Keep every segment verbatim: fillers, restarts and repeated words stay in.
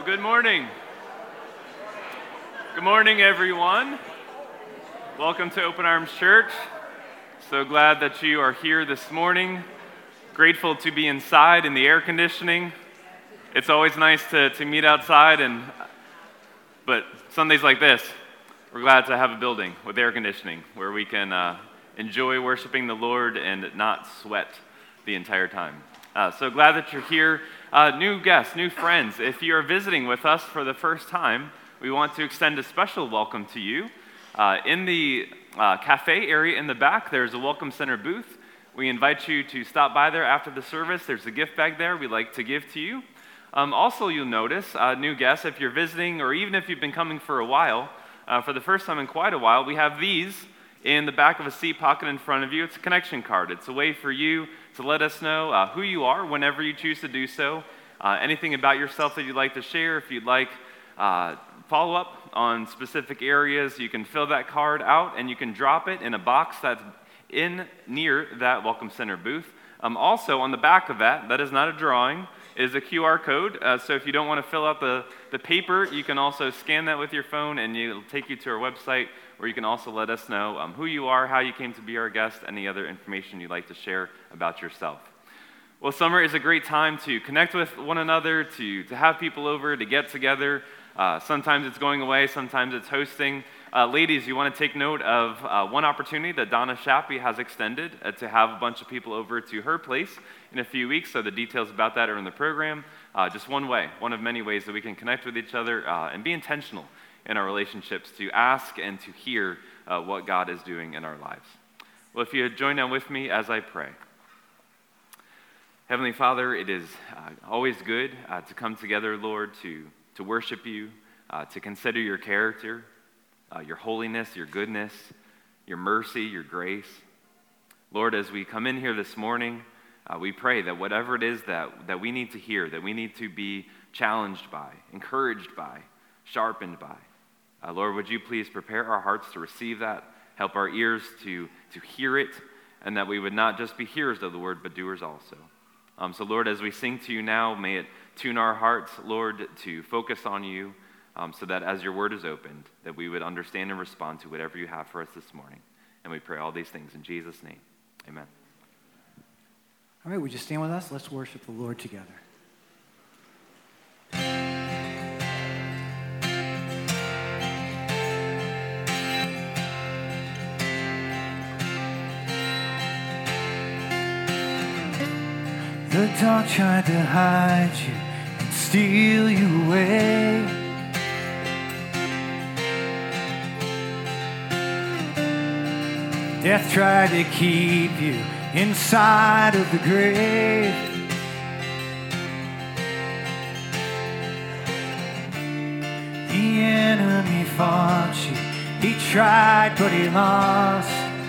Well, good morning. Good morning, everyone. Welcome to Open Arms Church. So glad that you are here this morning. Grateful to be inside in the air conditioning. It's always nice to, to meet outside, and but Sundays like this, we're glad to have a building with air conditioning where we can uh, enjoy worshiping the Lord and not sweat the entire time. Uh, so glad that you're here. Uh, new guests, new friends, if you are visiting with us for the first time, we want to extend a special welcome to you. Uh, in the uh, cafe area in the back, there's a Welcome Center booth. We invite you to stop by there after the service. There's a gift bag there we'd like to give to you. Um, also, you'll notice, uh, new guests, if you're visiting or even if you've been coming for a while, uh, for the first time in quite a while, we have these in the back of a seat pocket in front of you. It's a connection card. It's a way for you to let us know uh, who you are whenever you choose to do so. Uh, anything about yourself that you'd like to share, if you'd like uh, follow up on specific areas, you can fill that card out and you can drop it in a box that's in near that Welcome Center booth. Um, also, on the back of that, that is not a drawing, it is a Q R code. Uh, so if you don't want to fill out the, the paper, you can also scan that with your phone and it'll take you to our website, where you can also let us know um, who you are, how you came to be our guest, any other information you'd like to share about yourself. Well, summer is a great time to connect with one another, to, to have people over, to get together. Uh, sometimes it's going away, sometimes it's hosting. Uh, ladies, you want to take note of uh, one opportunity that Donna Shappy has extended uh, to have a bunch of people over to her place in a few weeks, so the details about that are in the program. Uh, just one way, one of many ways that we can connect with each other uh, and be intentional in our relationships, to ask and to hear uh, what God is doing in our lives. Well, if you join now with me as I pray. Heavenly Father, it is uh, always good uh, to come together, Lord, to, to worship you, uh, to consider your character, uh, your holiness, your goodness, your mercy, your grace. Lord, as we come in here this morning, uh, we pray that whatever it is that, that we need to hear, that we need to be challenged by, encouraged by, sharpened by, Uh, Lord, would you please prepare our hearts to receive that, help our ears to, to hear it, and that we would not just be hearers of the word, but doers also. Um, so, Lord, as we sing to you now, may it tune our hearts, Lord, to focus on you, um, so that as your word is opened, that we would understand and respond to whatever you have for us this morning. And we pray all these things in Jesus' name. Amen. All right, would you stand with us? Let's worship the Lord together. The dark tried to hide you and steal you away. Death tried to keep you inside of the grave. The enemy fought you, he tried but he lost.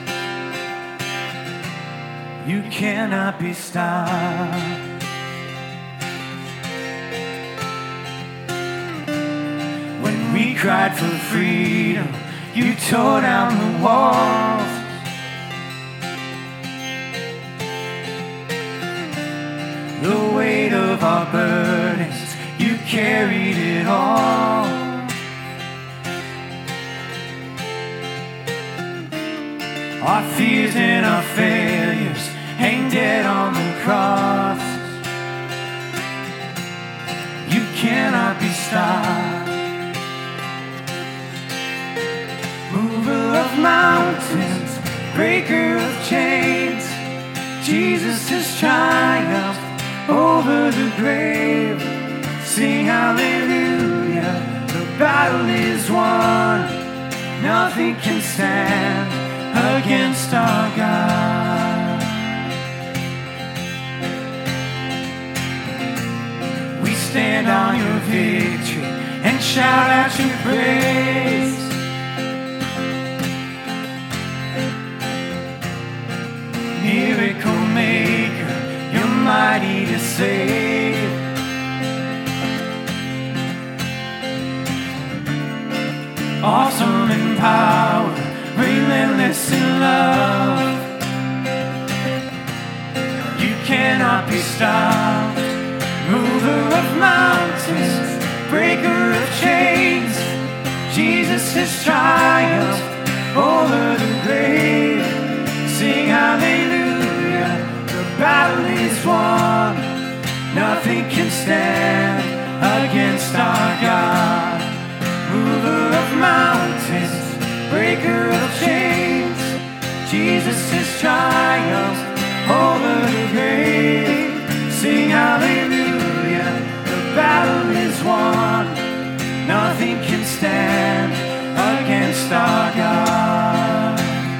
You cannot be stopped. When we cried for freedom, you tore down the walls. The weight of our burdens, you carried it all. Our fears and our failures hang dead on the cross. You cannot be stopped. Mover of mountains, breaker of chains, Jesus has triumphed over the grave. Sing hallelujah, the battle is won. Nothing can stand against our God. We stand on your victory and shout out your praise. Miracle maker, you're mighty to save. Awesome in power, relentless in love. You cannot be stopped. Mover of mountains, break stand against our God? Mover of mountains, breaker of chains, Jesus has triumphed over the grave. Sing hallelujah, the battle is won. Nothing can stand against our God.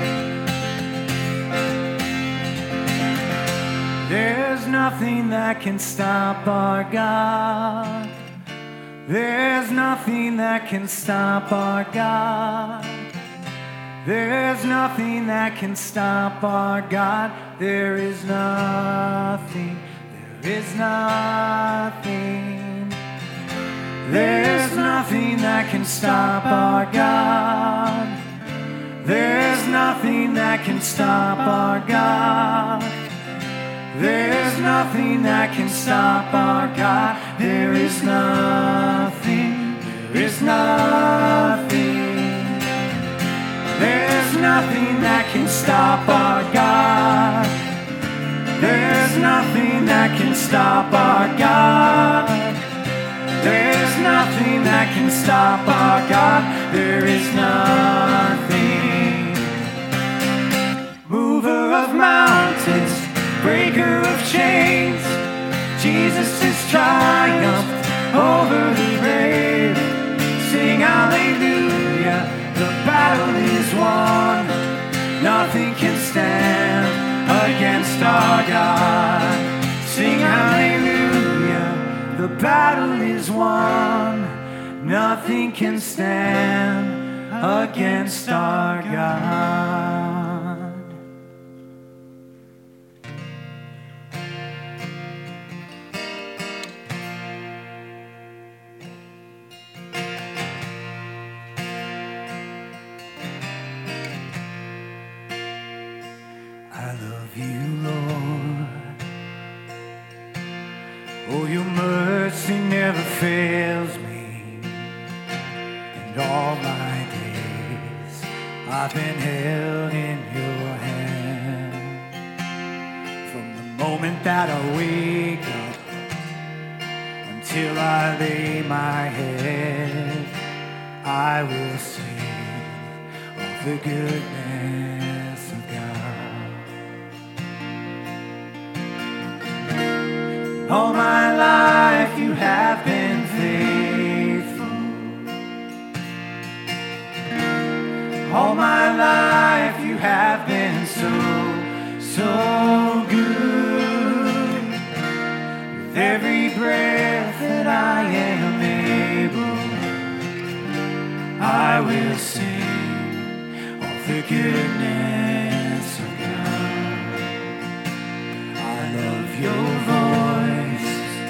There's nothing that can stop our God. There's nothing that can stop our God. There's nothing that can stop our God. There is nothing. There is nothing. There's nothing that can stop our God. There's nothing that can stop our God. There's nothing that can stop our God. There is nothing. There is nothing. There's nothing that can stop our God. There's nothing that can stop our God. There's nothing that can stop our God. There is nothing. Mover of mountains, breaker of chains, Jesus has triumphed over the grave. Sing hallelujah, the battle is won. Nothing can stand against our God. Sing hallelujah, the battle is won. Nothing can stand against our God. I love you, Lord. Oh, your mercy never fails me. And all my days I've been held in your hand. From the moment that I wake up until I lay my head, I will sing of the goodness of God. All my life you have been faithful. All my life you have been so, so good. With every breath that I am able, I will sing of the goodness of God. I love your voice.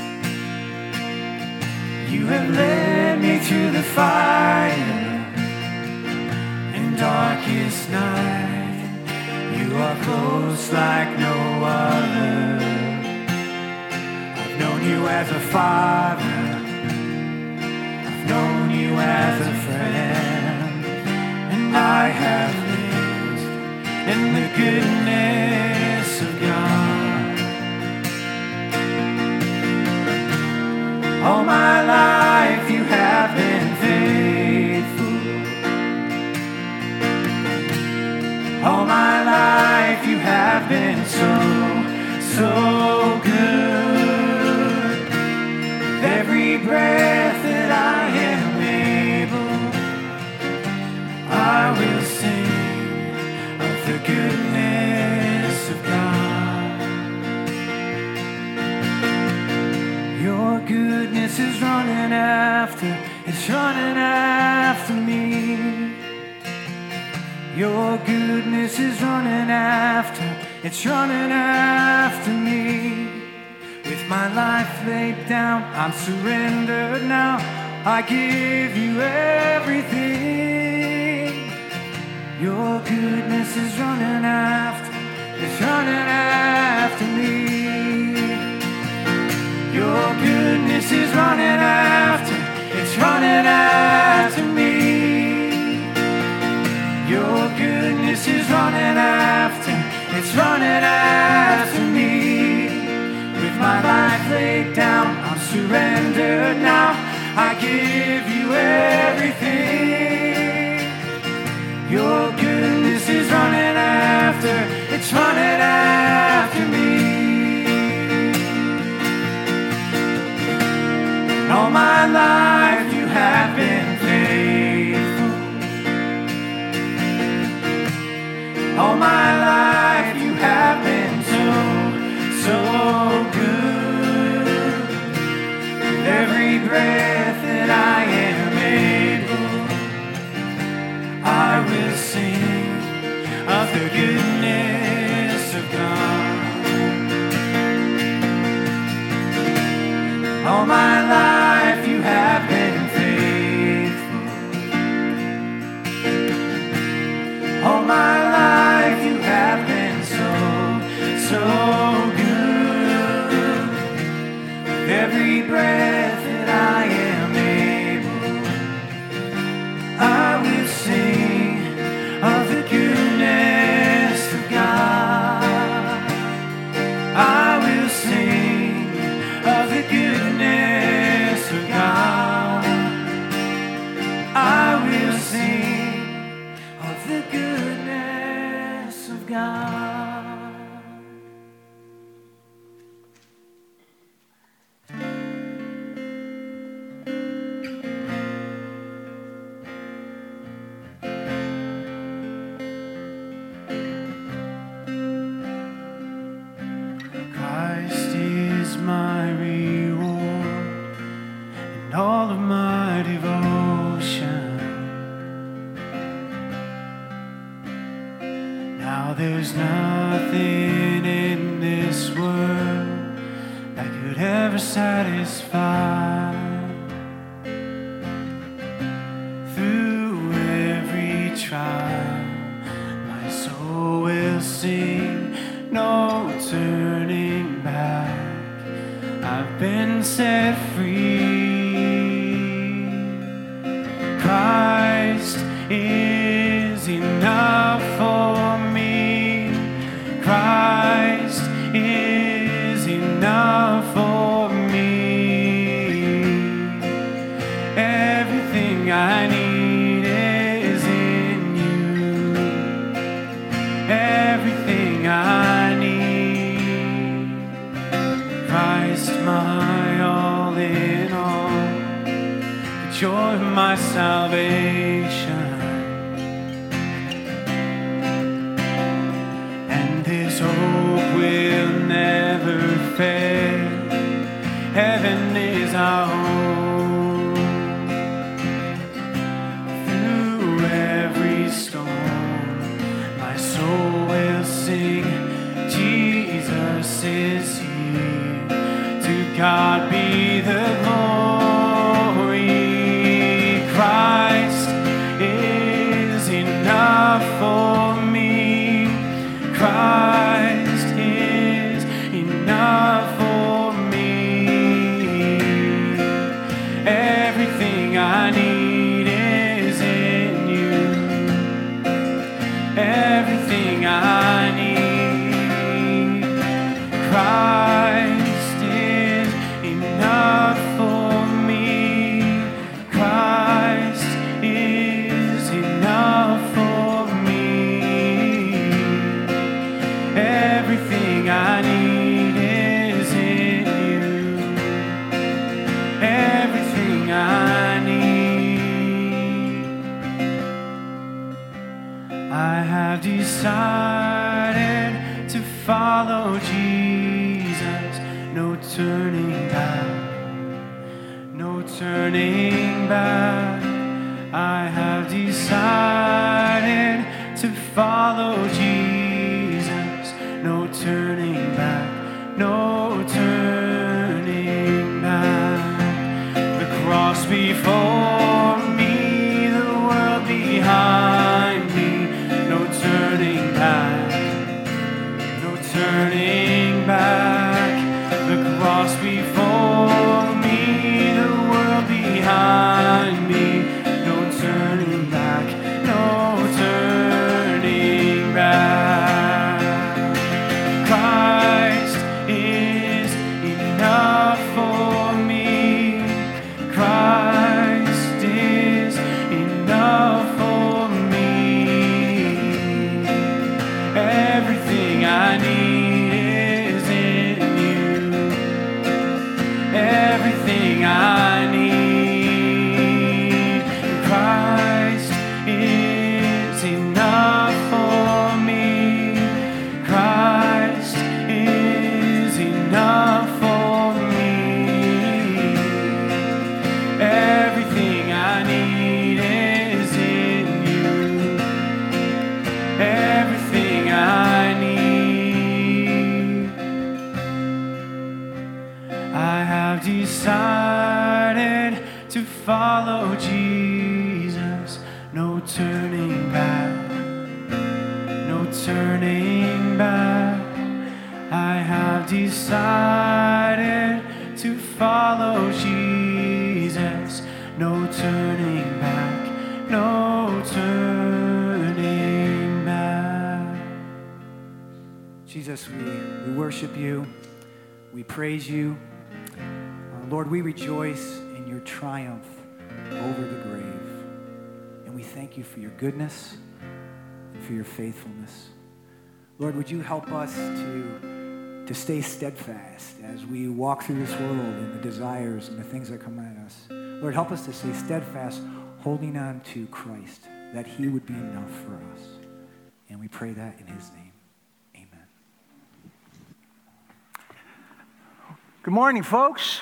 You have led me through the fire and darkest night. You are close like no other. I've known you as a father. I've known you as a friend. And I have lived in the goodness of God. All my life you have been faithful. All my life you have been so, so good. With every breath that I am able, I will sing of the goodness of God. Your goodness is running after, it's running after me. Your goodness is running after, it's running after me. With my life laid down, I'm surrendered now. I give you everything. Your goodness is running after, it's running after me. Your goodness is running after, it's running after me. Your goodness is running after, it's running after me. With my life laid down, I'm surrendered. surrendered now. I give you everything. Your goodness is running after, it's running after me. All my life you have been faithful. All my life you have been so, so good. With every breath that I am able, I will sing of the goodness of God. All my life you have been faithful. All my life you have been so, so good. With every breath that I am able, I will sing of the goodness of God. I will sing of the goodness of God. I will sing of the goodness of God. Christ is my reward and all of my devotion. Now there's nothing in this world that could ever satisfy. Through every trial, my soul will sing, no turning back. I've been set free. Christ is enough for me. Christ is enough for me. Everything I need is in you. Everything I need. Christ, my all in all, the joy of my salvation. This hope will never fail. Heaven is our home. Through every storm, my soul will sing, Jesus is here. To God be the glory. Christ is enough for me. Christ is enough for me. Everything I need is in you. Everything I need. Christ is enough for me. Christ is enough for me. Everything I need is in you. Everything I need. I have decided to follow Jesus. No turning back. No turning back. I have decided to follow Jesus. No turning back, no turning back. The cross before me, the world behind me. No turning back, no turning back. The cross before me, the world behind me. No turning back, no turning back. Christ is enough for me. to follow Jesus. No turning back, no turning back. I have decided to follow Jesus. No turning back, no turning back. Jesus, we, we worship you. We praise you. Uh, Lord, we rejoice in your triumph over the grave. And we thank you for your goodness and for your faithfulness. Lord, would you help us to, to stay steadfast as we walk through this world and the desires and the things that come at us. Lord, help us to stay steadfast, holding on to Christ, that he would be enough for us. And we pray that in his name. Amen. Good morning, folks.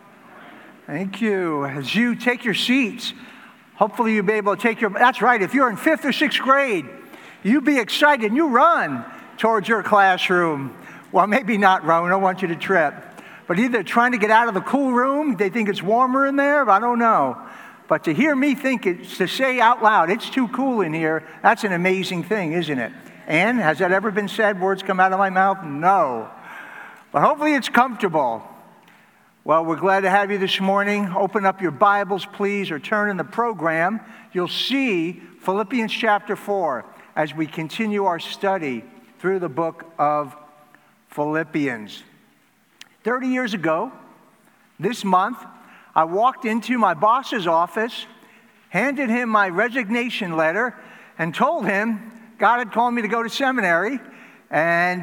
Thank you. As you take your seats, hopefully you'll be able to take your, that's right, if you're in fifth or sixth grade, you be excited and you run towards your classroom. Well, maybe not run, we don't want you to trip. But either trying to get out of the cool room, they think it's warmer in there, I don't know. But to hear me think it, to say out loud, it's too cool in here, that's an amazing thing, isn't it? And has that ever been said, words come out of my mouth? No. But hopefully it's comfortable. Well, we're glad to have you this morning. Open up your Bibles, please, or turn in the program. You'll see Philippians chapter four as we continue our study through the book of Philippians. thirty years ago, this month, I walked into my boss's office, handed him my resignation letter, and told him God had called me to go to seminary, and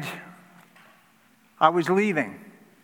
I was leaving.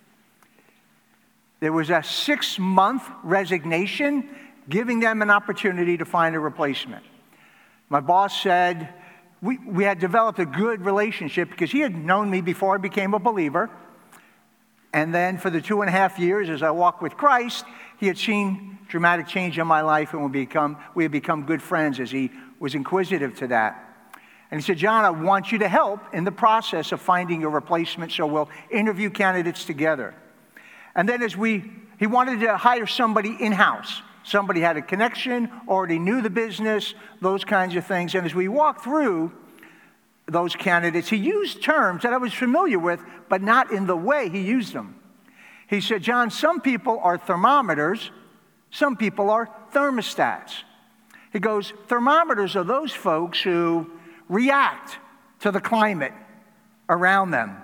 There was a six-month resignation, giving them an opportunity to find a replacement. My boss said we, we had developed a good relationship because he had known me before I became a believer. And then for the two and a half years as I walked with Christ, he had seen dramatic change in my life, and we, become, we had become good friends as he was inquisitive to that. And he said, John, I want you to help in the process of finding a replacement, so we'll interview candidates together. And then as we, he wanted to hire somebody in-house. Somebody had a connection, already knew the business, those kinds of things. And as we walked through those candidates, he used terms that I was familiar with, but not in the way he used them. He said, John, some people are thermometers, some people are thermostats. He goes, thermometers are those folks who react to the climate around them.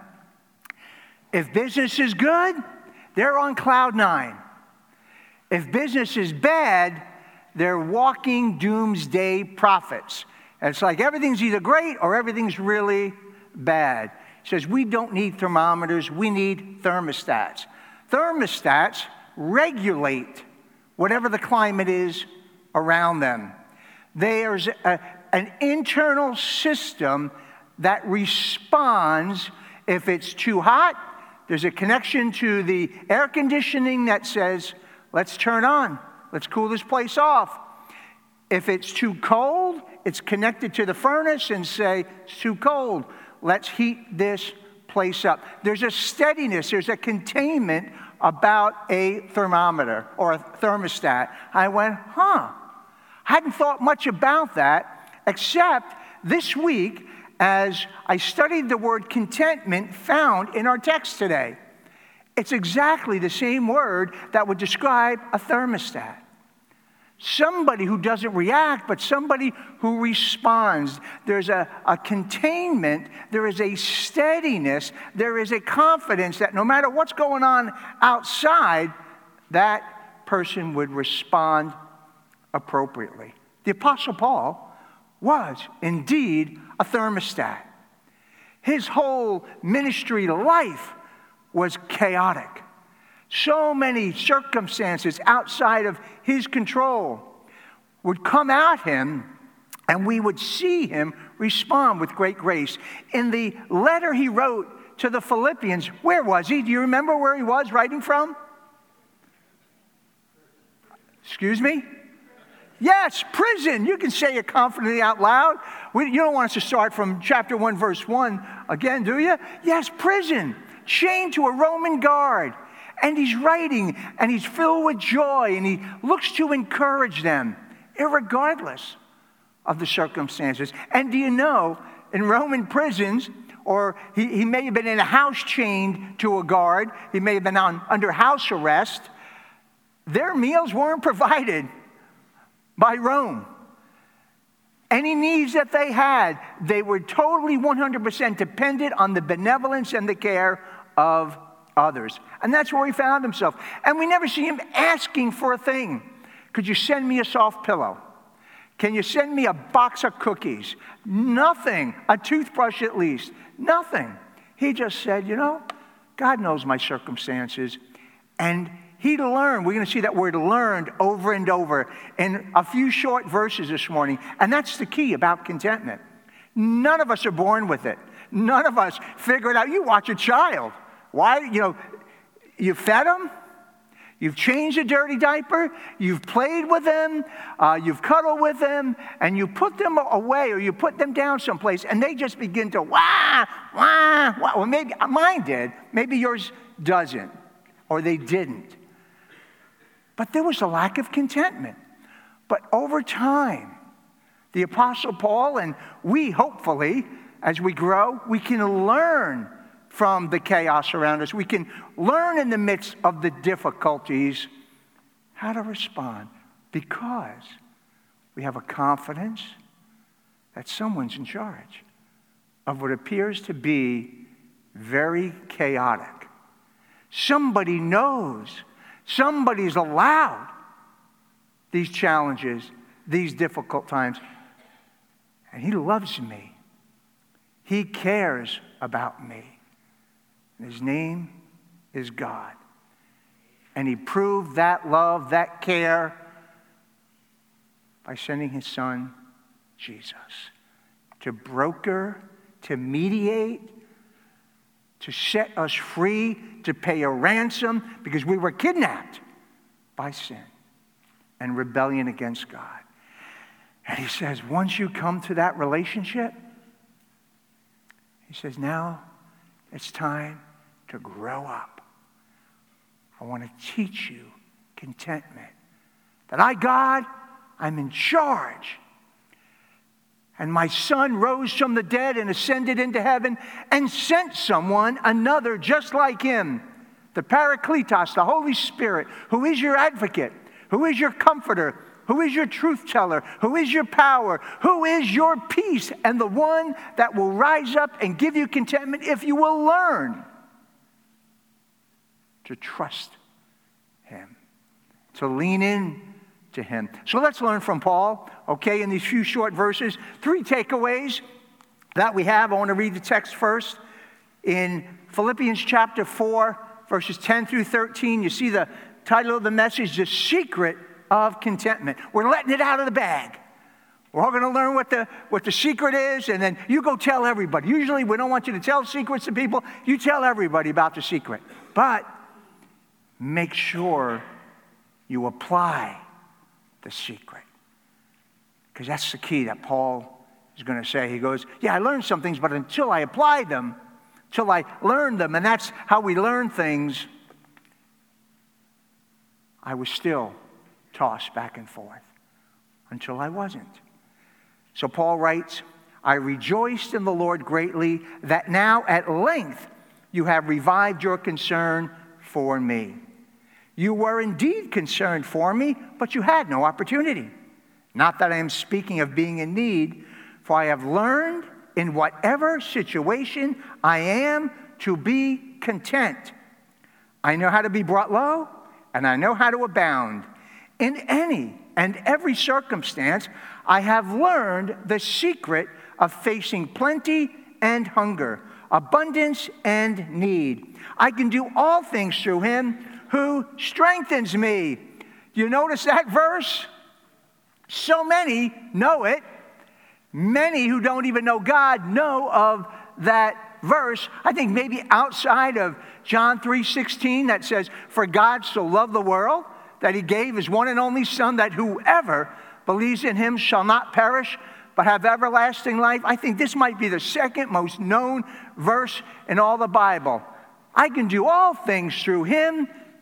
If business is good, they're on cloud nine. If business is bad, they're walking doomsday prophets. And it's like everything's either great or everything's really bad. He says, we don't need thermometers, we need thermostats. Thermostats regulate whatever the climate is around them. There's a, an internal system that responds if it's too hot. There's a connection to the air conditioning that says, let's turn on, let's cool this place off. If it's too cold, it's connected to the furnace and say, it's too cold, let's heat this place up. There's a steadiness, there's a containment about a thermometer or a thermostat. I went, huh, I hadn't thought much about that, except this week, as I studied the word contentment found in our text today. It's exactly the same word that would describe a thermostat. Somebody who doesn't react, but somebody who responds. There's a, a containment, there is a steadiness, there is a confidence that no matter what's going on outside, that person would respond appropriately. The Apostle Paul was indeed a thermostat. His whole ministry life was chaotic. So many circumstances outside of his control would come at him, and we would see him respond with great grace. In the letter he wrote to the Philippians, where was he? Do you remember where he was writing from? Excuse me? Yes, prison. You can say it confidently out loud. We, you don't want us to start from chapter one, verse one again, do you? Yes, prison. Chained to a Roman guard. And he's writing, and he's filled with joy, and he looks to encourage them, irregardless of the circumstances. And do you know, in Roman prisons, or he, he may have been in a house chained to a guard, he may have been on, under house arrest, their meals weren't provided by Rome. Any needs that they had, they were totally one hundred percent dependent on the benevolence and the care of others. And that's where he found himself. And we never see him asking for a thing. Could you send me a soft pillow? Can you send me a box of cookies? Nothing. A toothbrush at least. Nothing. He just said, you know, God knows my circumstances. And he learned, we're going to see that word learned over and over in a few short verses this morning. And that's the key about contentment. None of us are born with it. None of us figure it out. You watch a child. Why, you know, you fed them, you've changed a dirty diaper, you've played with them, uh, you've cuddled with them, and you put them away or you put them down someplace, and they just begin to wah, wah, wah. Well, maybe mine did. Maybe yours doesn't, or they didn't. But there was a lack of contentment. But over time, the Apostle Paul and we, hopefully, as we grow, we can learn from the chaos around us. We can learn in the midst of the difficulties how to respond because we have a confidence that someone's in charge of what appears to be very chaotic. Somebody knows, somebody's allowed these challenges, these difficult times, and he loves me. He cares about me. His name is God. And he proved that love, that care, by sending his son, Jesus, to broker, to mediate, to set us free, to pay a ransom, because we were kidnapped by sin and rebellion against God. And he says, once you come to that relationship, he says, now it's time to grow up. I want to teach you contentment. That I, God, I'm in charge. And my son rose from the dead and ascended into heaven and sent someone, another just like him, the Parakletos, the Holy Spirit, who is your advocate, who is your comforter, who is your truth teller, who is your power, who is your peace, and the one that will rise up and give you contentment if you will learn to trust him, to lean in to him. So let's learn from Paul, okay, in these few short verses. Three takeaways that we have. I want to read the text first. In Philippians chapter four, verses ten through thirteen, you see the title of the message, The Secret of Contentment. We're letting it out of the bag. We're all going to learn what the, what the secret is, and then you go tell everybody. Usually we don't want you to tell secrets to people. You tell everybody about the secret. But make sure you apply the secret. Because that's the key that Paul is going to say. He goes, yeah, I learned some things, but until I apply them, until I learned them, and that's how we learn things, I was still tossed back and forth until I wasn't. So Paul writes, I rejoiced in the Lord greatly that now at length you have revived your concern for me. You were indeed concerned for me, but you had no opportunity. Not that I am speaking of being in need, for I have learned in whatever situation I am to be content. I know how to be brought low, and I know how to abound. In any and every circumstance, I have learned the secret of facing plenty and hunger, abundance and need. I can do all things through him who strengthens me. You notice that verse? So many know it. Many who don't even know God know of that verse. I think maybe outside of John three sixteen that says, for God so loved the world that he gave his one and only Son, that whoever believes in him shall not perish but have everlasting life. I think this might be the second most known verse in all the Bible. I can do all things through him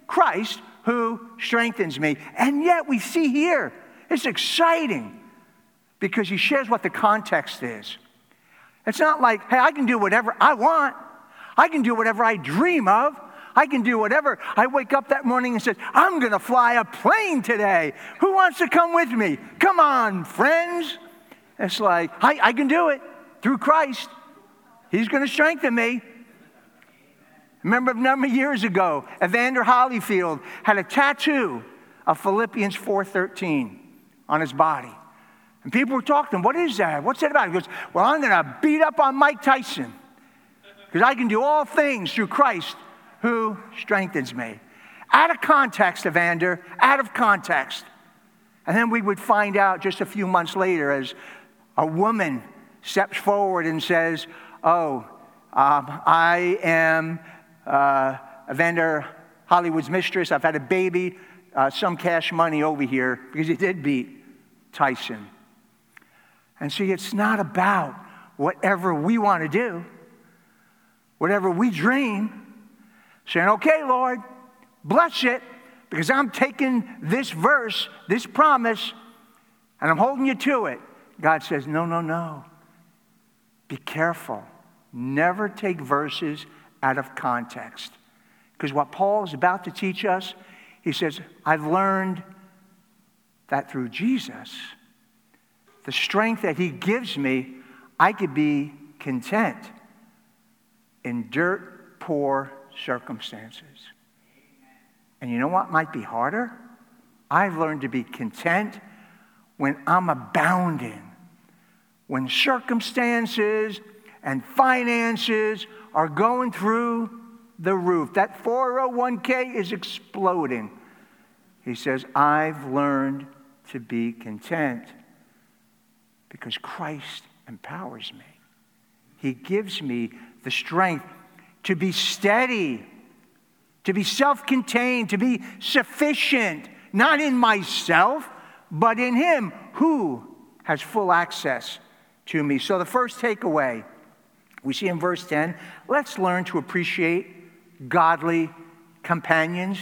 Christ who strengthens me. And yet we see here, it's exciting because he shares what the context is. It's not like, hey, I can do whatever I want. I can do whatever I dream of. I can do whatever. I wake up that morning and say, I'm going to fly a plane today. Who wants to come with me? Come on, friends. It's like, I, I can do it through Christ. He's going to strengthen me. Remember a number of years ago, Evander Holyfield had a tattoo of Philippians four thirteen on his body. And people were talking to him, what is that? What's that about? He goes, well, I'm going to beat up on Mike Tyson because I can do all things through Christ who strengthens me. Out of context, Evander, out of context. And then we would find out just a few months later as a woman steps forward and says, oh, um, I am uh, Evander Hollywood's mistress. I've had a baby, uh, some cash money over here, because he did beat Tyson. And see, it's not about whatever we want to do, whatever we dream, saying, okay, Lord, bless it, because I'm taking this verse, this promise, and I'm holding you to it. God says, no, no, no. Be careful. Never take verses out of context. Because what Paul is about to teach us, he says, I've learned that through Jesus, the strength that he gives me, I could be content in dirt poor circumstances. And you know what might be harder? I've learned to be content when I'm abounding, when circumstances and finances are going through the roof. That four oh one k is exploding. He says, I've learned to be content because Christ empowers me. He gives me the strength to be steady, to be self-contained, to be sufficient, not in myself, but in him who has full access to me. So the first takeaway we see in verse ten, let's learn to appreciate godly companions.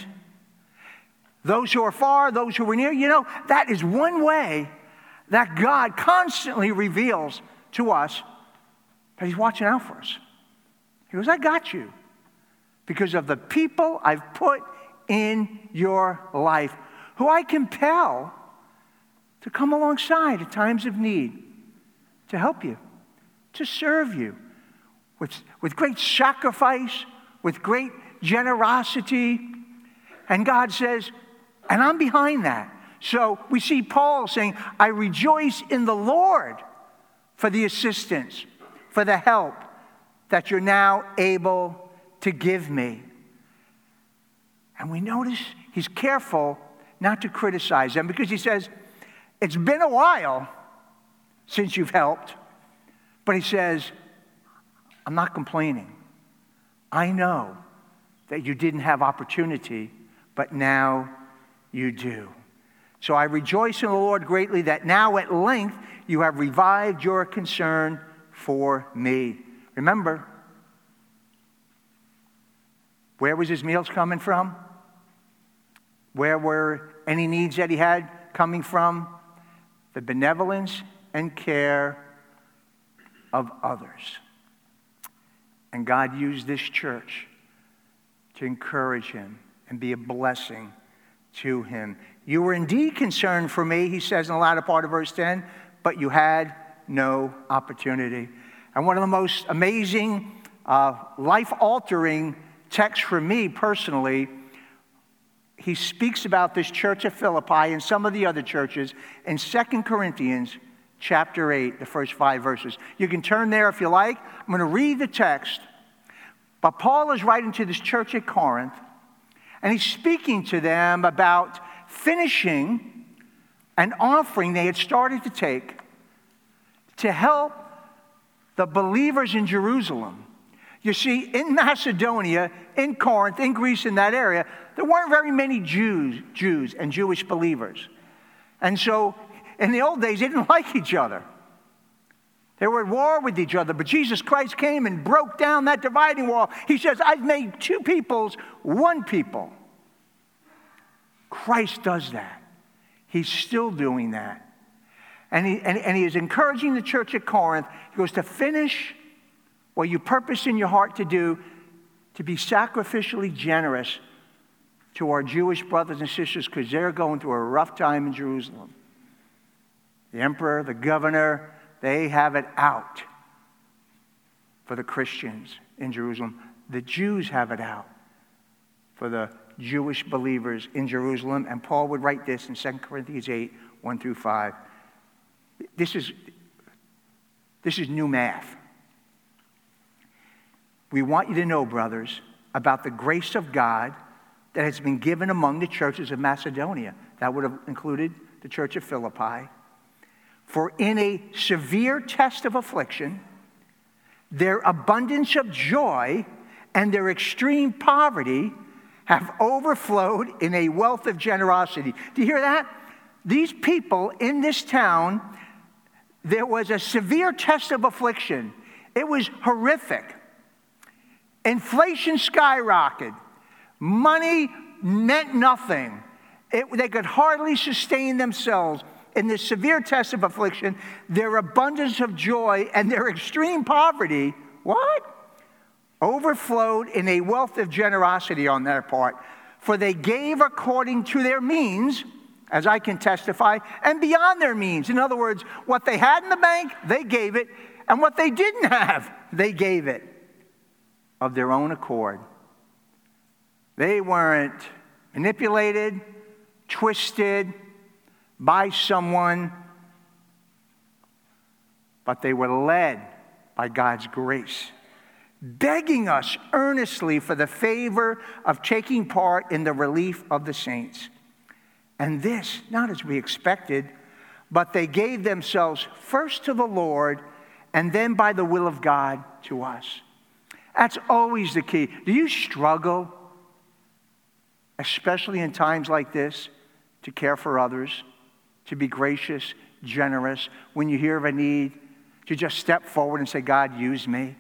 Those who are far, those who are near, you know, that is one way that God constantly reveals to us that he's watching out for us. He goes, I got you because of the people I've put in your life who I compel to come alongside at times of need, to help you, to serve you with, with great sacrifice, with great generosity. And God says, and I'm behind that. So we see Paul saying, I rejoice in the Lord for the assistance, for the help that you're now able to give me. And we notice he's careful not to criticize them because he says, it's been a while since you've helped. But he says, I'm not complaining. I know that you didn't have opportunity, but now you do. So I rejoice in the Lord greatly that now at length you have revived your concern for me. Remember, where was his meals coming from? Where were any needs that he had coming from? The benevolence and care of others. And God used this church to encourage him and be a blessing to him. You were indeed concerned for me, he says in the latter part of verse ten, but you had no opportunity. And one of the most amazing, uh, life-altering texts for me personally, he speaks about this church at Philippi and some of the other churches in Second Corinthians chapter eight, the first five verses. You can turn there if you like. I'm going to read the text. But Paul is writing to this church at Corinth, and he's speaking to them about finishing an offering they had started to take to help the believers in Jerusalem. You see, in Macedonia, in Corinth, in Greece, in that area, there weren't very many Jews, Jews and Jewish believers. And so, in the old days, they didn't like each other. They were at war with each other, but Jesus Christ came and broke down that dividing wall. He says, I've made two peoples one people. Christ does that. He's still doing that. And he, and, and he is encouraging the church at Corinth. He goes, to finish what you purpose in your heart to do, to be sacrificially generous to our Jewish brothers and sisters because they're going through a rough time in Jerusalem. The emperor, the governor, they have it out for the Christians in Jerusalem. The Jews have it out for the Jewish believers in Jerusalem. And Paul would write this in Second Corinthians eight, one through five. This is, this is new math. We want you to know, brothers, about the grace of God that has been given among the churches of Macedonia. That would have included the church of Philippi. For in a severe test of affliction, their abundance of joy and their extreme poverty have overflowed in a wealth of generosity. Do you hear that? These people in this town, there was a severe test of affliction. It was horrific. Inflation skyrocketed. Money meant nothing. It, they could hardly sustain themselves in this severe test of affliction. Their abundance of joy and their extreme poverty, what? Overflowed in a wealth of generosity on their part. For they gave according to their means, as I can testify, and beyond their means. In other words, what they had in the bank, they gave it, and what they didn't have, they gave it of their own accord. They weren't manipulated, twisted by someone, but they were led by God's grace, begging us earnestly for the favor of taking part in the relief of the saints. And this, not as we expected, but they gave themselves first to the Lord and then by the will of God to us. That's always the key. Do you struggle, especially in times like this, to care for others, to be gracious, generous, when you hear of a need, to just step forward and say, God, use me?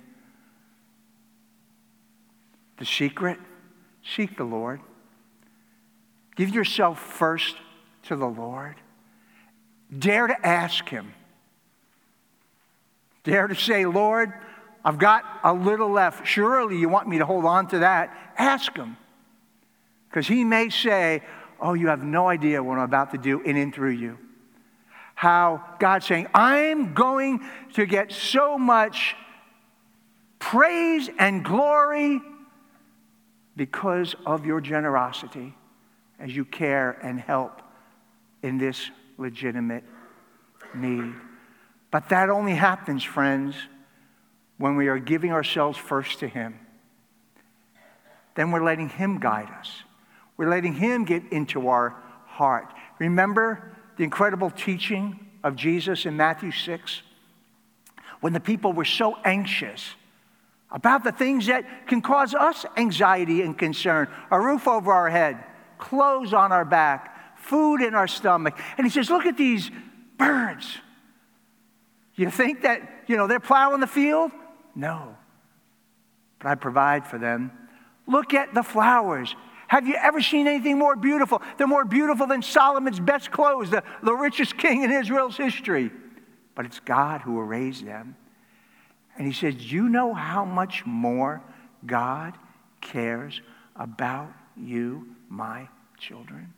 The secret? Seek the Lord. Give yourself first to the Lord. Dare to ask Him. Dare to say, Lord, I've got a little left. Surely you want me to hold on to that. Ask Him. Because He may say, oh, you have no idea what I'm about to do in and through you. How God's saying, I'm going to get so much praise and glory because of your generosity as you care and help in this legitimate need. But that only happens, friends, when we are giving ourselves first to Him. Then we're letting Him guide us. We're letting Him get into our heart. Remember the incredible teaching of Jesus in Matthew six? When the people were so anxious about the things that can cause us anxiety and concern. A roof over our head, clothes on our back, food in our stomach. And He says, look at these birds. You think that, you know, they're plowing the field? No. But I provide for them. Look at the flowers. Have you ever seen anything more beautiful? They're more beautiful than Solomon's best clothes, the, the richest king in Israel's history. But it's God who arranged them. And He says, do you know how much more God cares about you, my children?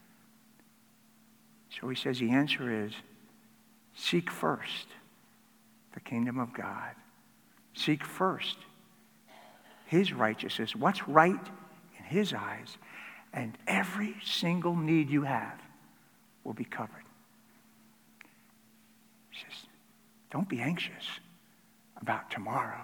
So He says the answer is, seek first the kingdom of God. Seek first His righteousness, what's right in His eyes, and every single need you have will be covered. He says, don't be anxious about tomorrow.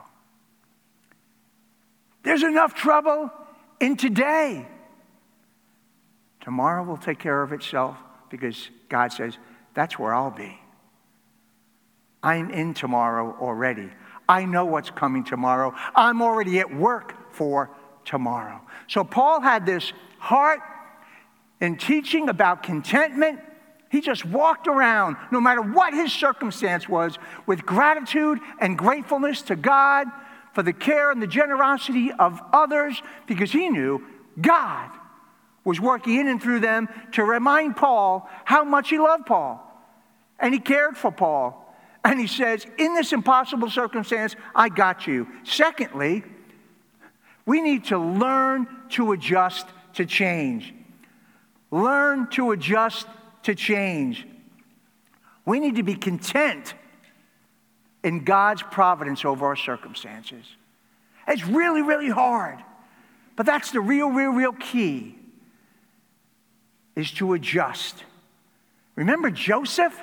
There's enough trouble in today. Tomorrow will take care of itself because God says, that's where I'll be. I'm in tomorrow already. I know what's coming tomorrow. I'm already at work for tomorrow. So Paul had this heart in teaching about contentment. He just walked around, no matter what his circumstance was, with gratitude and gratefulness to God for the care and the generosity of others, because he knew God was working in and through them to remind Paul how much he loved Paul. And he cared for Paul. And he says, in this impossible circumstance, I got you. Secondly, we need to learn to adjust to change. Learn to adjust to change. We need to be content in God's providence over our circumstances. It's really, really hard. But that's the real, real, real key, is to adjust. Remember Joseph?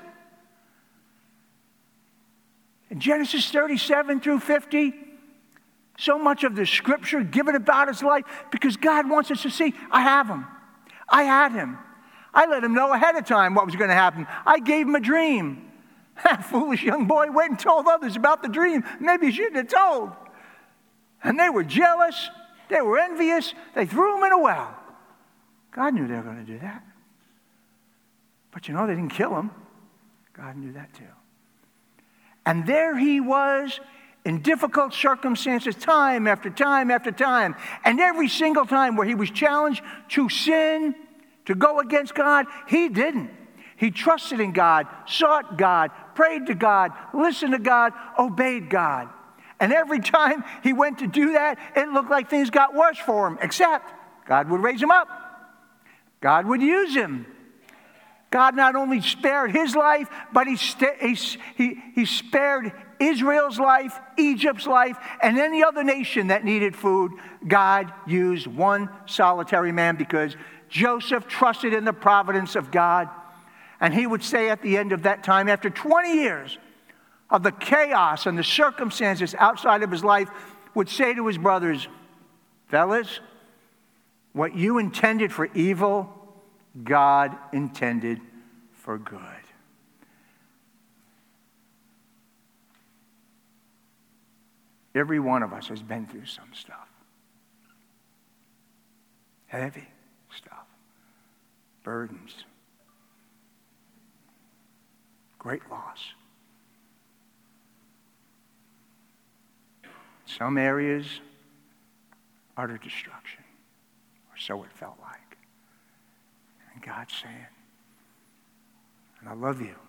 In Genesis thirty-seven through fifty, so much of the scripture given about his life, because God wants us to see, I have him. I had him. I let him know ahead of time what was going to happen. I gave him a dream. That foolish young boy went and told others about the dream. Maybe he shouldn't have told. And they were jealous. They were envious. They threw him in a well. God knew they were going to do that. But you know, they didn't kill him. God knew that too. And there he was in difficult circumstances, time after time after time. And every single time where he was challenged to sin, to go against God, he didn't. He trusted in God, sought God, prayed to God, listened to God, obeyed God. And every time he went to do that, it looked like things got worse for him, except God would raise him up. God would use him. God not only spared his life, but he, st- he, he, he spared Israel's life, Egypt's life, and any other nation that needed food. God used one solitary man because Joseph trusted in the providence of God. And he would say at the end of that time, after twenty years of the chaos and the circumstances outside of his life, would say to his brothers, fellas, what you intended for evil, God intended for good. Every one of us has been through some stuff. Heavy stuff. Burdens. Great loss. Some areas, utter destruction. Or so it felt like. And God's saying, and I love you.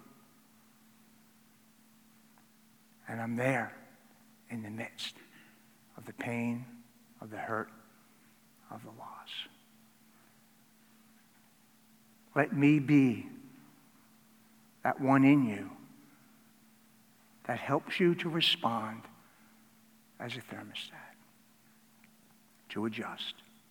And I'm there in the midst of the pain, of the hurt, of the loss. Let me be that one in you that helps you to respond as a thermostat, to adjust.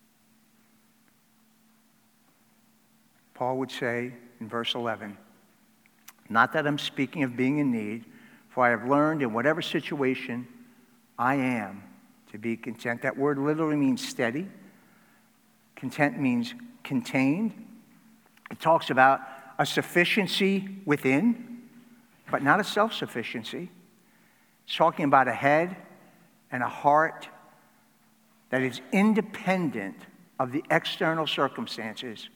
Paul would say in verse eleven, not that I'm speaking of being in need, for I have learned in whatever situation I am to be content. That word literally means steady. Content means contained. It talks about a sufficiency within, but not a self-sufficiency. It's talking about a head and a heart that is independent of the external circumstances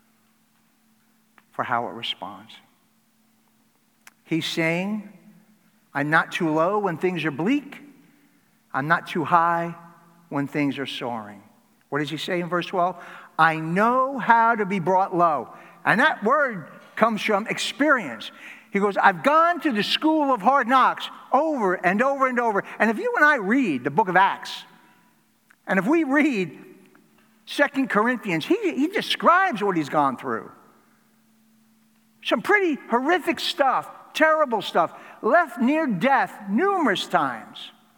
for how it responds. He's saying, I'm not too low when things are bleak. I'm not too high when things are soaring. What does he say in verse twelve? I know how to be brought low. And that word comes from experience. He goes, I've gone to the school of hard knocks over and over and over. And if you and I read the book of Acts, and if we read Second Corinthians, he, he describes what he's gone through. Some pretty horrific stuff, terrible stuff, left near death numerous times.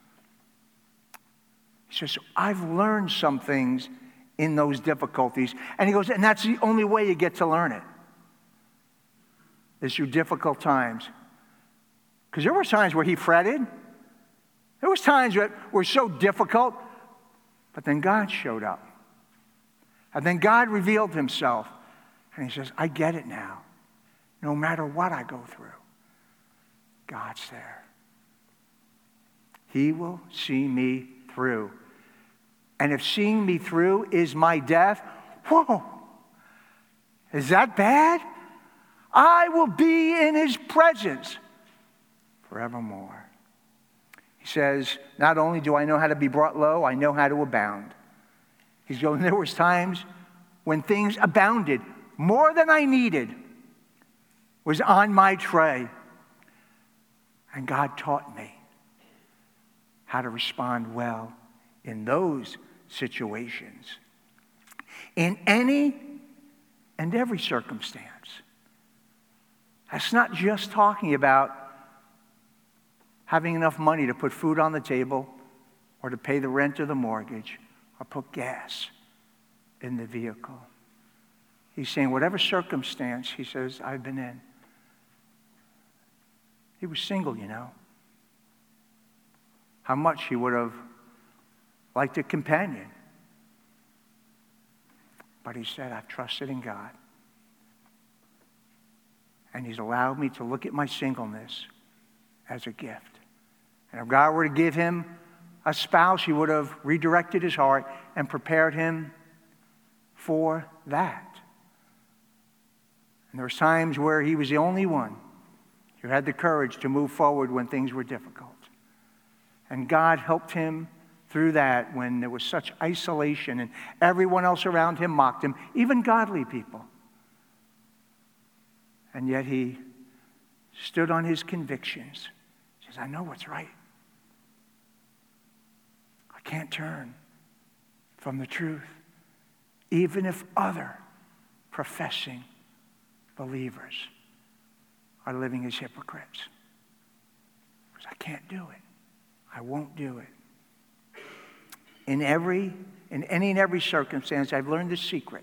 He says, so I've learned some things in those difficulties. And he goes, and that's the only way you get to learn it, is through difficult times. Because there were times where he fretted. There was times that were so difficult, but then God showed up. And then God revealed himself. And he says, I get it now. No matter what I go through, God's there. He will see me through. And if seeing me through is my death, whoa, is that bad? I will be in his presence forevermore. He says, not only do I know how to be brought low, I know how to abound. He's going, there was times when things abounded, more than I needed was on my tray. And God taught me how to respond well in those situations. In any and every circumstance. That's not just talking about having enough money to put food on the table or to pay the rent or the mortgage or put gas in the vehicle. He's saying whatever circumstance, he says, I've been in. He was single, you know. How much he would have liked a companion. But he said, I've trusted in God. And he's allowed me to look at my singleness as a gift. And if God were to give him a spouse, he would have redirected his heart and prepared him for that. And there were times where he was the only one who had the courage to move forward when things were difficult. And God helped him through that when there was such isolation and everyone else around him mocked him, even godly people. And yet he stood on his convictions. He says, I know what's right. I can't turn from the truth, even if other professing believers are living as hypocrites. Because I can't do it. I won't do it. In every, in any and every circumstance, I've learned the secret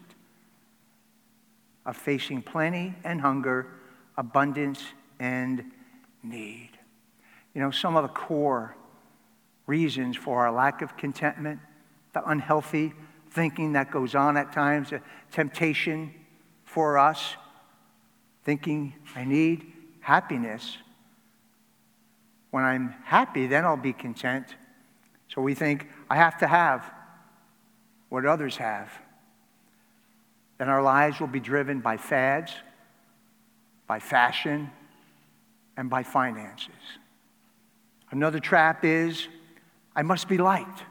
of facing plenty and hunger, abundance and need. You know, some of the core reasons for our lack of contentment, the unhealthy thinking that goes on at times, the temptation for us, thinking I need happiness. When I'm happy, then I'll be content. So we think, I have to have what others have. Then our lives will be driven by fads, by fashion, and by finances. Another trap is, I must be liked.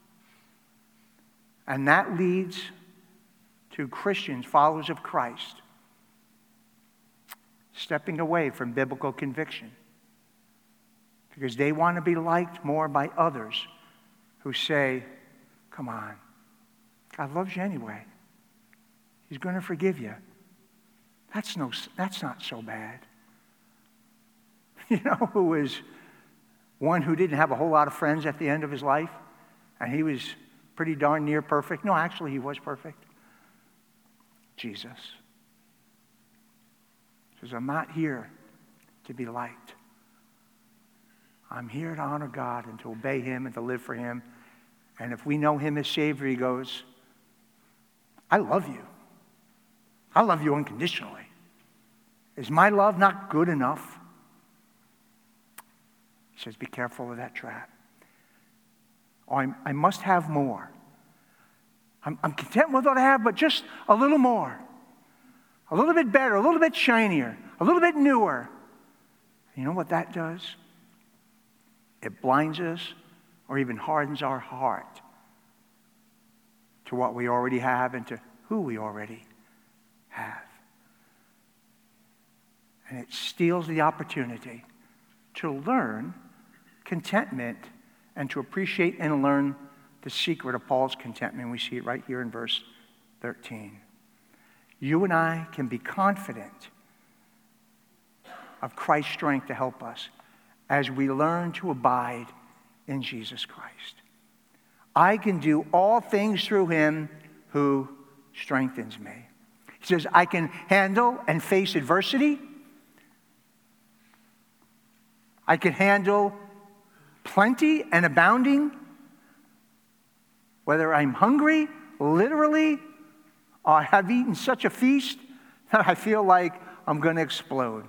And that leads to Christians, followers of Christ, stepping away from biblical conviction. Because they want to be liked more by others who say, come on, God loves you anyway. He's going to forgive you. That's, no, that's not so bad. You know who was one who didn't have a whole lot of friends at the end of his life? And he was pretty darn near perfect. No, actually, he was perfect. Jesus. He says, I'm not here to be liked. I'm here to honor God and to obey him and to live for him. And if we know him as Savior, he goes, I love you. I love you unconditionally. Is my love not good enough? He says, be careful of that trap. Oh, I'm, I must have more. I'm, I'm content with what I have, but just a little more. A little bit better, a little bit shinier, a little bit newer. You know what that does? It blinds us or even hardens our heart to what we already have and to who we already have. And it steals the opportunity to learn contentment and to appreciate and learn the secret of Paul's contentment. We see it right here in verse thirteen. You and I can be confident of Christ's strength to help us as we learn to abide in Jesus Christ. I can do all things through him who strengthens me. He says, I can handle and face adversity. I can handle plenty and abounding, whether I'm hungry, literally, or I have eaten such a feast that I feel like I'm going to explode.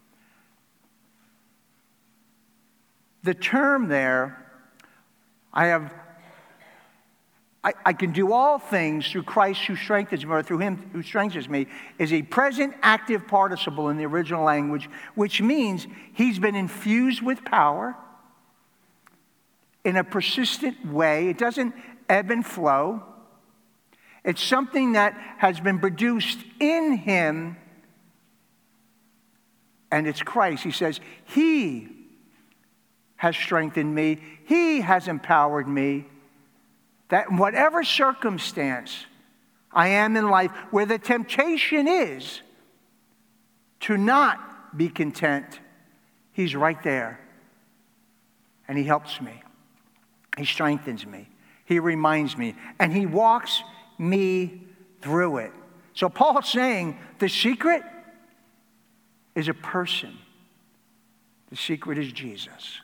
The term there, I have, I, I can do all things through Christ who strengthens me, or through him who strengthens me, is a present active participle in the original language, which means he's been infused with power in a persistent way. It doesn't ebb and flow. It's something that has been produced in him, and it's Christ. He says, he has strengthened me. He has empowered me. That in whatever circumstance I am in life, where the temptation is to not be content, he's right there. And he helps me. He strengthens me. He reminds me. And he walks me through it. So Paul's saying the secret is a person. The secret is Jesus.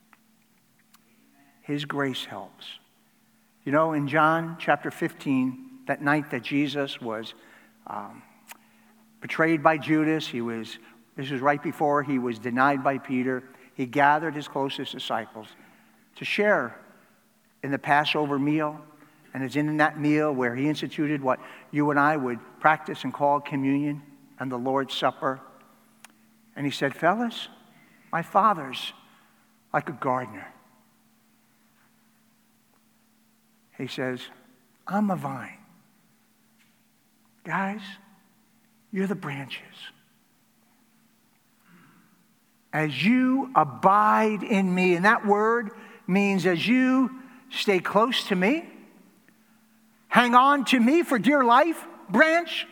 His grace helps. You know, in John chapter fifteen, that night that Jesus was um, betrayed by Judas, he was, this was right before he was denied by Peter. He gathered his closest disciples to share in the Passover meal. And it's in that meal where he instituted what you and I would practice and call communion and the Lord's Supper. And he said, fellas, my Father's like a gardener. He says, I'm a vine. Guys, you're the branches. As you abide in me, and that word means as you stay close to me, hang on to me for dear life, branch.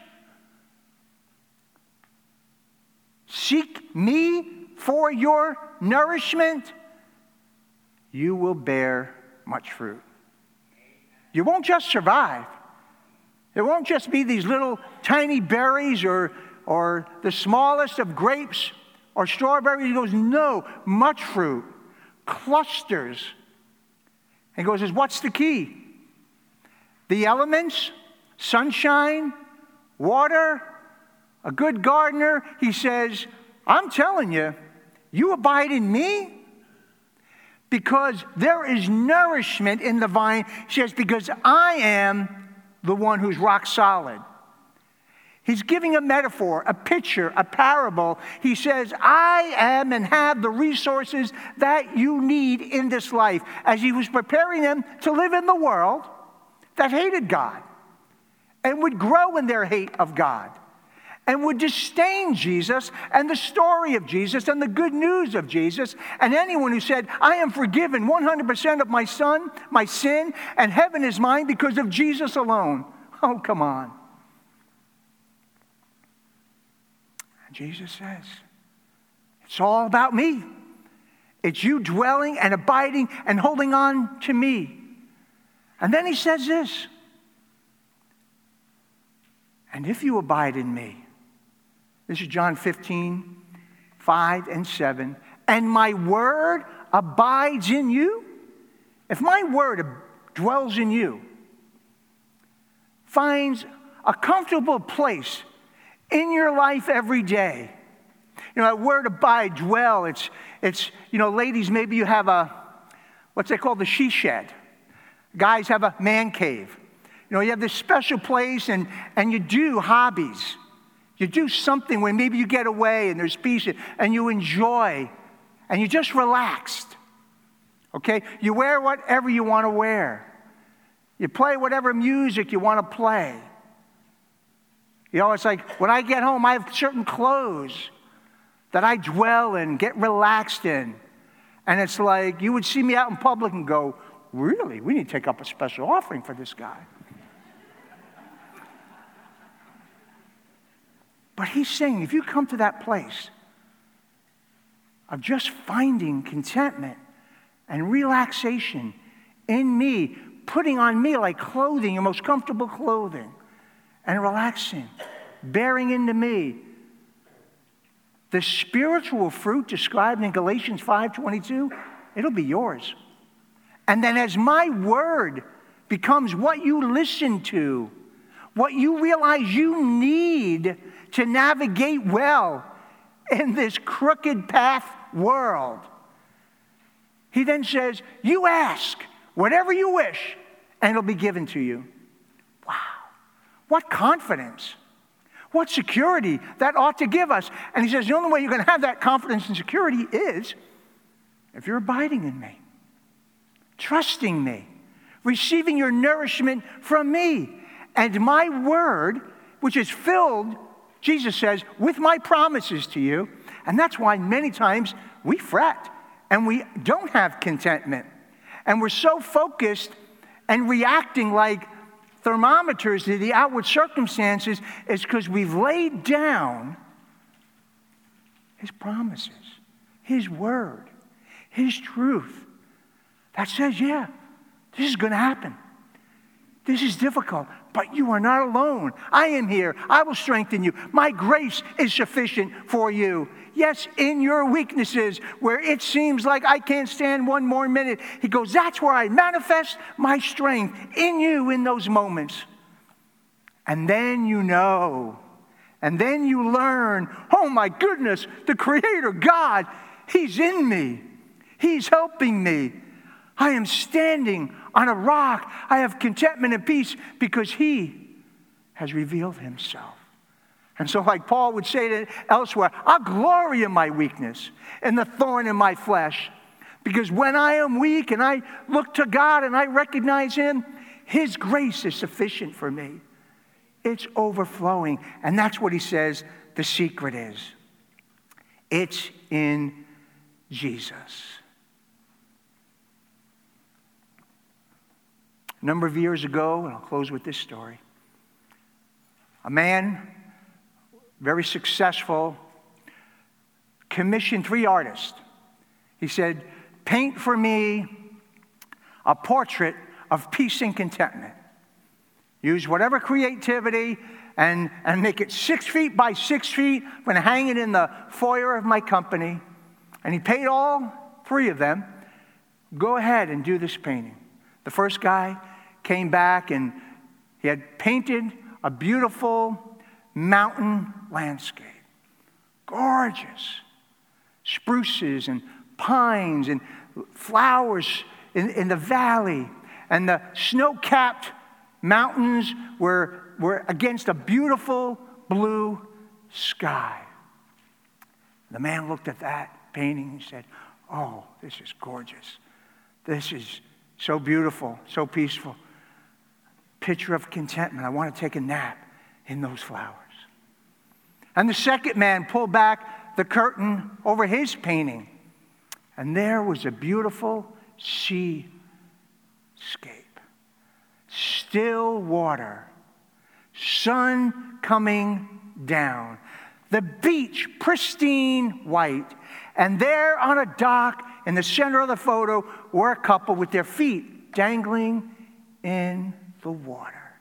Seek me for your nourishment. You will bear much fruit. You won't just survive. It won't just be these little tiny berries or, or the smallest of grapes or strawberries. He goes, no, much fruit, clusters. And he goes, what's the key? The elements, sunshine, water, a good gardener. He says, I'm telling you, you abide in me because there is nourishment in the vine. He says, because I am the one who's rock solid. He's giving a metaphor, a picture, a parable. He says, I am and have the resources that you need in this life. As he was preparing them to live in the world that hated God and would grow in their hate of God and would disdain Jesus and the story of Jesus and the good news of Jesus. And anyone who said, I am forgiven one hundred percent of my son, my sin, and heaven is mine because of Jesus alone. Oh, come on. And Jesus says, it's all about me. It's you dwelling and abiding and holding on to me. And then he says this, and if you abide in me, this is John fifteen, five and seven, and my word abides in you. If my word dwells in you, finds a comfortable place in your life every day. You know, that word abide, dwell, it's, it's you know, ladies, maybe you have a, what's they call the she shed. Guys have a man cave. You know, you have this special place and, and you do hobbies. You do something where maybe you get away and there's peace and you enjoy and you're just relaxed. Okay? You wear whatever you want to wear. You play whatever music you want to play. You know, it's like when I get home, I have certain clothes that I dwell in, get relaxed in. And it's like you would see me out in public and go, really? We need to take up a special offering for this guy. But he's saying, if you come to that place of just finding contentment and relaxation in me, putting on me like clothing, your most comfortable clothing, and relaxing, bearing into me, the spiritual fruit described in Galatians five twenty-two, it'll be yours. And then as my word becomes what you listen to, what you realize you need to navigate well in this crooked path world. He then says, you ask whatever you wish, and it'll be given to you. Wow. What confidence. What security that ought to give us. And he says, the only way you're going to have that confidence and security is if you're abiding in me, trusting me, receiving your nourishment from me. And my word, which is filled, Jesus says, with my promises to you. And that's why many times we fret and we don't have contentment. And we're so focused and reacting like thermometers to the outward circumstances is because we've laid down his promises, his word, his truth that says, yeah, this is going to happen. This is difficult, but you are not alone. I am here. I will strengthen you. My grace is sufficient for you. Yes, in your weaknesses, where it seems like I can't stand one more minute, he goes, that's where I manifest my strength in you in those moments. And then you know, and then you learn, oh my goodness, the Creator God, he's in me. He's helping me. I am standing on a rock. I have contentment and peace because he has revealed himself. And so like Paul would say to elsewhere, I'll glory in my weakness, in the thorn in my flesh. Because when I am weak and I look to God and I recognize him, his grace is sufficient for me. It's overflowing. And that's what he says the secret is. It's in Jesus. A number of years ago, and I'll close with this story, a man, very successful, commissioned three artists. He said, paint for me a portrait of peace and contentment. Use whatever creativity and, and make it six feet by six feet. I'm going to hang it in the foyer of my company. And he paid all three of them. Go ahead and do this painting. The first guy came back and he had painted a beautiful mountain landscape. Gorgeous. Spruces and pines and flowers in, in the valley. And the snow-capped mountains were, were against a beautiful blue sky. The man looked at that painting and said, oh, this is gorgeous. This is so beautiful, so peaceful. Picture of contentment. I want to take a nap in those flowers. And the second man pulled back the curtain over his painting. And there was a beautiful seascape. Still water. Sun coming down. The beach, pristine white. And there on a dock in the center of the photo were a couple with their feet dangling in the water.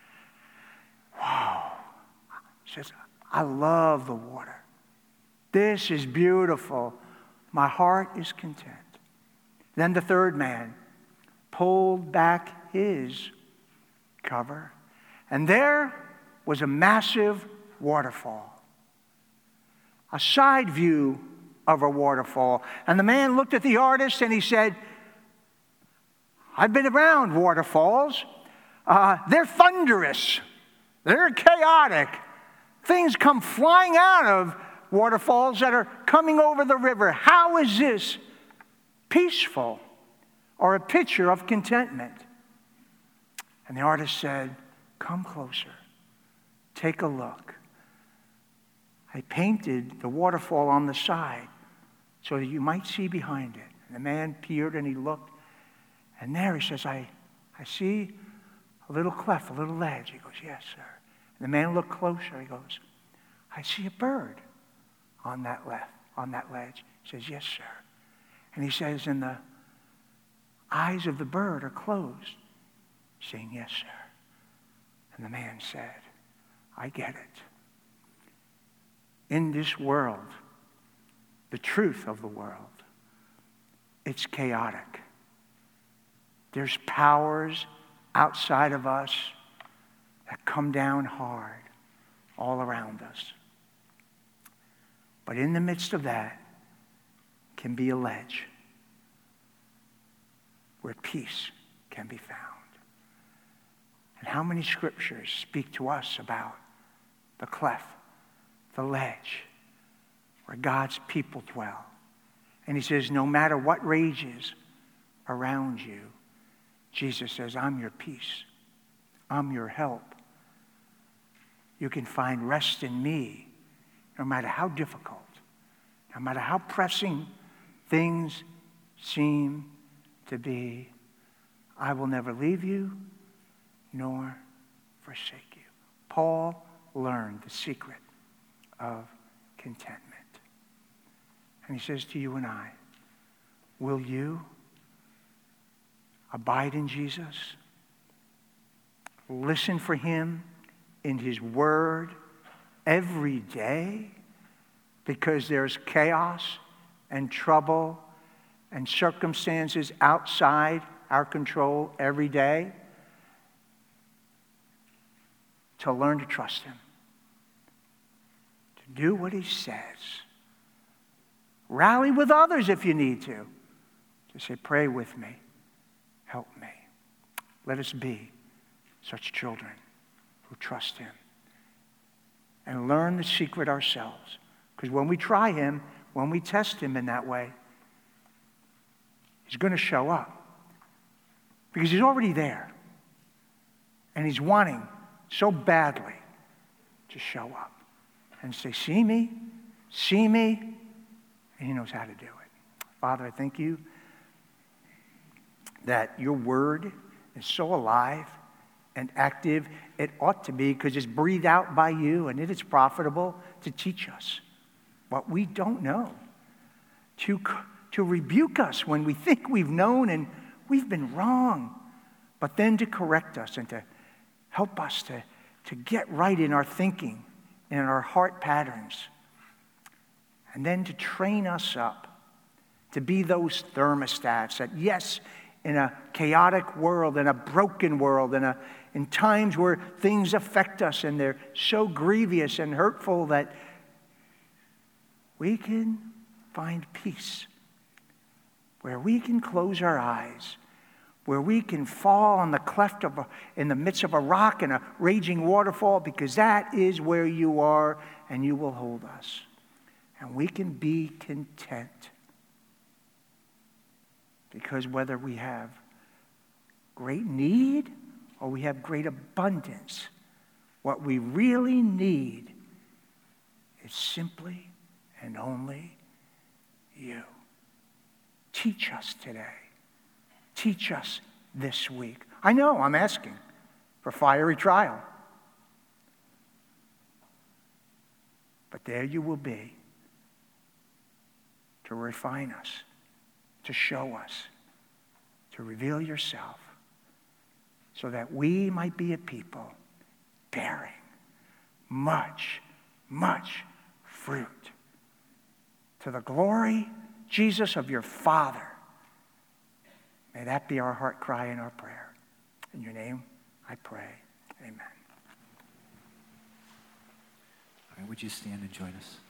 Wow. He says, I love the water. This is beautiful. My heart is content. Then the third man pulled back his cover, and there was a massive waterfall. A side view of a waterfall. And the man looked at the artist and he said, I've been around waterfalls. Uh, they're thunderous. They're chaotic. Things come flying out of waterfalls that are coming over the river. How is this peaceful or a picture of contentment? And the artist said, come closer. Take a look. I painted the waterfall on the side so that you might see behind it. And the man peered and he looked. And there he says, I, I see a little cleft, a little ledge. He goes, yes, sir. And the man looked closer. He goes, I see a bird on that left, on that ledge. He says, yes, sir. And he says, and the eyes of the bird are closed. Saying, yes, sir. And the man said, I get it. In this world, the truth of the world, it's chaotic. There's powers outside of us that come down hard all around us. But in the midst of that can be a ledge where peace can be found. And how many scriptures speak to us about the cleft, the ledge, where God's people dwell. And he says, no matter what rages around you, Jesus says, I'm your peace. I'm your help. you can find rest in me, no matter how difficult, no matter how pressing things seem to be. I will never leave you nor forsake you. Paul learned the secret of contentment. And he says to you and I, will you abide in Jesus? Listen for him in his word every day, because there's chaos and trouble and circumstances outside our control every day. To learn to trust him, to do what he says. Rally with others if you need to. To say, pray with me, help me. Let us be such children who trust him and learn the secret ourselves. Because when we try him, when we test him in that way, he's going to show up. Because he's already there. And he's wanting so badly to show up and say, see me, see me, and he knows how to do it. Father, I thank you that your word is so alive and active. It ought to be, because it's breathed out by you, and it is profitable to teach us what we don't know, to, to rebuke us when we think we've known and we've been wrong, but then to correct us and to help us to, to get right in our thinking and in our heart patterns. And then to train us up to be those thermostats that, yes, in a chaotic world, in a broken world, in, a, in times where things affect us and they're so grievous and hurtful, that we can find peace, where we can close our eyes, where we can fall on the cleft of a, in the midst of a rock and a raging waterfall, because that is where you are and you will hold us. And we can be content, because whether we have great need or we have great abundance, what we really need is simply and only you. Teach us today. Teach us this week. I know I'm asking for fiery trial. But there you will be to refine us, to show us, to reveal yourself, so that we might be a people bearing much, much fruit to the glory, Jesus, of your Father. May that be our heart cry and our prayer. In your name I pray. Amen. All right, would you stand and join us?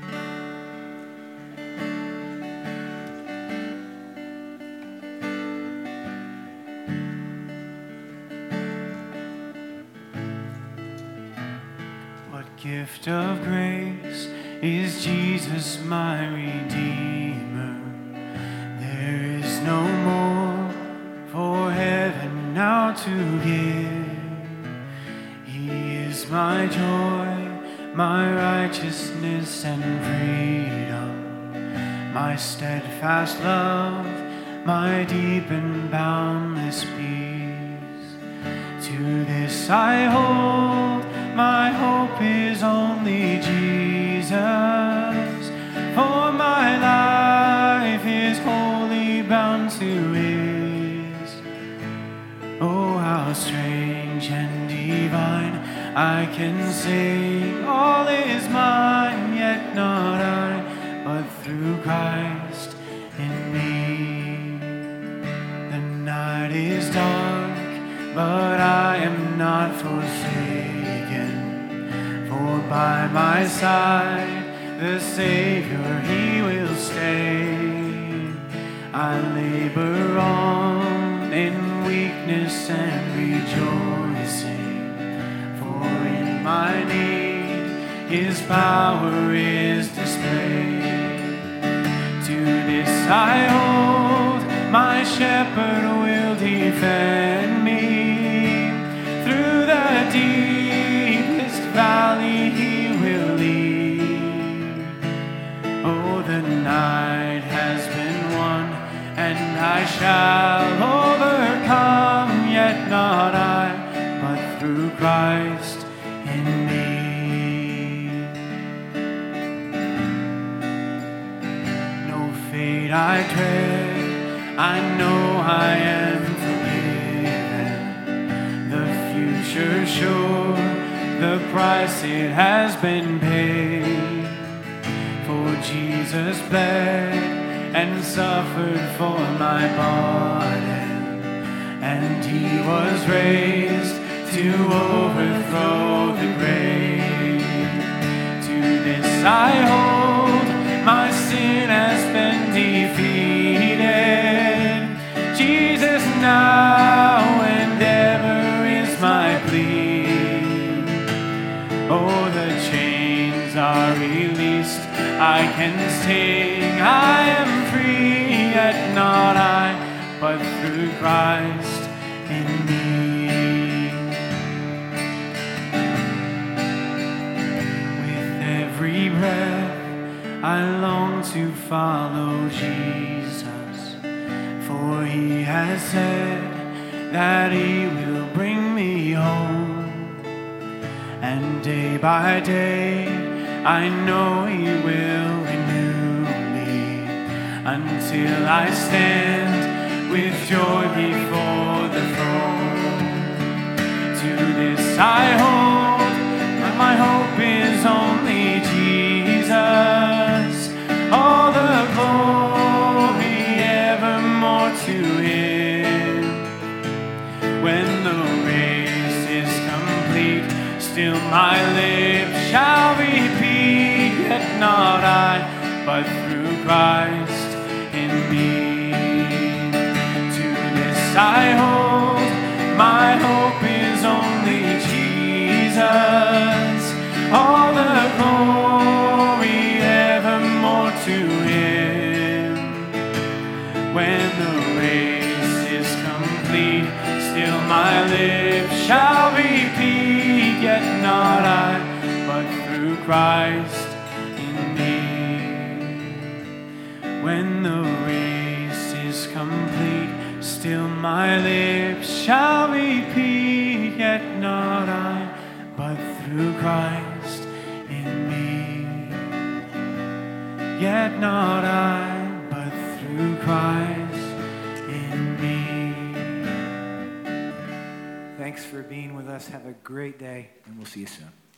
What gift of grace is Jesus my Redeemer? There is no more for heaven now to give. He is my joy, my righteousness and freedom, my steadfast love, my deep and boundless peace. To this I hold, my hope is only Jesus, for my life is wholly bound to his. Oh, how strange and divine, I can say all is mine, yet not I, but through Christ in me. The night is dark, but I am not forsaken, for by my side the Savior, he will stay. I labor on in weakness and rejoicing, for in my need his power is displayed. To this I hold, my shepherd will defend me through the deepest valley. shall overcome, yet not I, but through Christ in me. No fate I dread, I know I am forgiven. The future sure, the price it has been paid. For Jesus bled and suffered for my pardon, and he was raised to overthrow the grave. To this I hold, my sin has been defeated. Jesus now and ever is my plea. Oh, the chains are released, I can sing, I am free, yet not I, but through Christ in me. With every breath I long to follow Jesus, for he has said that he will bring me home. And day by day I know he will renew me, until I stand with joy before the throne. To this I hold, but my hope is only Jesus. All the glory evermore to him. When the race is complete, still my lips shall repeat, yet not I, but through Christ in me. To this I hold, my hope is only Jesus. All the glory evermore to him. When the race is complete, still my lips shall repeat, yet not I, but through Christ in me. When the race is complete, still my lips shall repeat, yet not I, but through Christ in me. Yet not I, but through Christ in me. Thanks for being with us. Have a great day, and we'll see you soon.